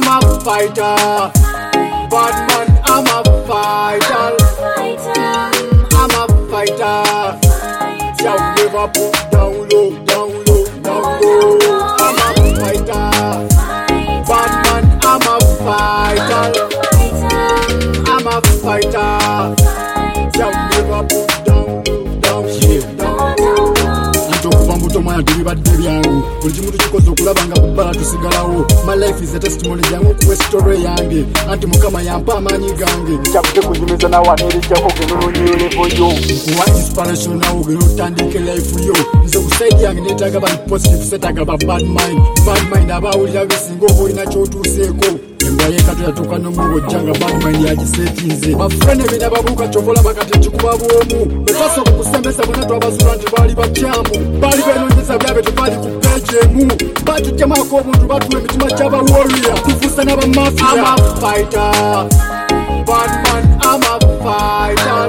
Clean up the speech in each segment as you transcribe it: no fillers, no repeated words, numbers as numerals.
I'm a fighter. Bad man, I'm a fighter. I'm a fighter. Shall never put down low, down low, down low. I'm a fighter. Bad man, I'm a fighter. I'm a fighter. Shall never put down low, down low, down low. Antokuva mbuto mwana tuli badde byangu buli kimuntu kikoze okulaba nga kubbala tusigalawo. My life is a testimony yangu kuwa story yange anti mukama yampa amaanyi gange nkyakute kunyumiza nawaneerijjako genononyeyo levo yo kuwa inspiration nawo geno otandike life yo nze ku side yange neetaaga bali positive setaaga ba bad mind abaawulira besinga oba olina kyotuuseeko embwa yeekato yatuuka n'omuwo ojjanga bad mind yagiseetinze bafrene bena babuuka kyovola bakati ekikuba bwomu bwe twasooka okusembesa bonna twabazula nti baali bakyamu baali beenonyeza byabe tebaali ku peegi emu batujjamako obuntu batuwa emitima gy'abawarrior tufuusa n'abamafia. I'm a fighter. Bad man, I'm a fighter.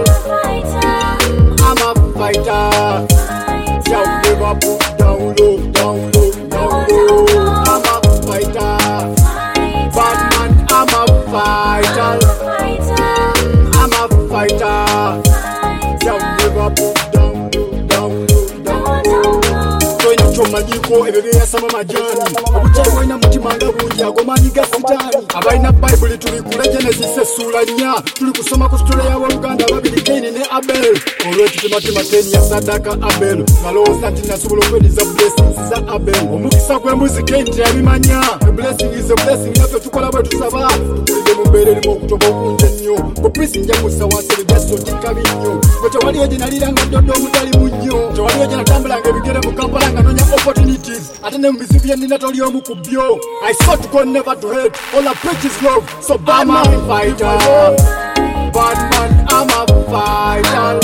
I'm a fighter. Shall never put down low, down low, down low. I'm a fighter. Bad man, I'm a fighter. I'm a fighter. Shall never put down low, down low, down low. Toyina kyomanyiko ebyo byeyasama majani obukyayi bwalina mutima nga bungi agomanyi ga sitaani abalina bayibuli tuli ku Genesis essula 4 tuli kusoma ku sitole y'abooluganda ababiri Kaini ne Abel olw'ekitimatima Kaini yasaddaaka Abel nalowooza nti nasobola okwediza blessings za Abel omukisa gw'embuzi Kaini teyabimanya. A blessing is a blessing naffe tukola bwe tusaba tukulidde mu mbeera erimu okutoba okungi ennyo bupisi nja kussa wansi ebigyaso tikkabi nnyo bwe tewaliyo gye naliranga ddoddo omutali mu nnyo tewaliyo gye natambulanga ebigere mu Kampala nga noonya opportunities ate ne mu bizibu bye nnina toli omu ku byo. I swear to God never to hate, all I preach is love. So bad man, I'm a fighter. Bad man, I'm a fighter.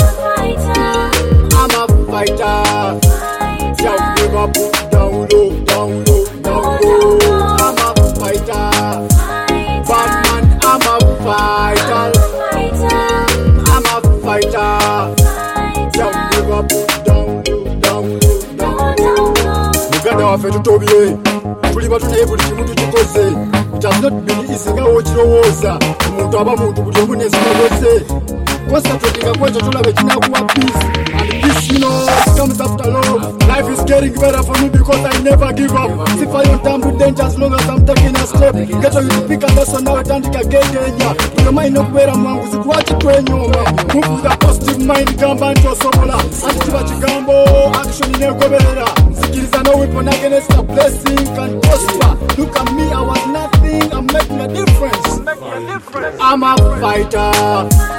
I'm a fighter. Shall never put down low, down low, down low. I'm a fighter. Bad man, I'm a fighter. I'm a fighter. Shall never put down low, down low, down low. Muganda waffe tutobye tuli batu naye buli kimu tukikoze. It has not been easy nga wokirowooza omuntu aba muntu buli omu nezimugoze concentratinga kwekyo tulabe kinakuwa peace and peace comes after love. Life is getting better for me because I never give up. Sifayo ntambudde nti as long as I'm taking a step get you to pick a lesson nawe tandika gegenya tulemaina okubeera mwanguzi lwaki twenyoma move with a positive mind gamba nti osobola anti kiba kigambo action negoberera sikiriza no weapon against a blessing can prosper. Look at me, I was nothing, I'm making a difference. I'm a fighter.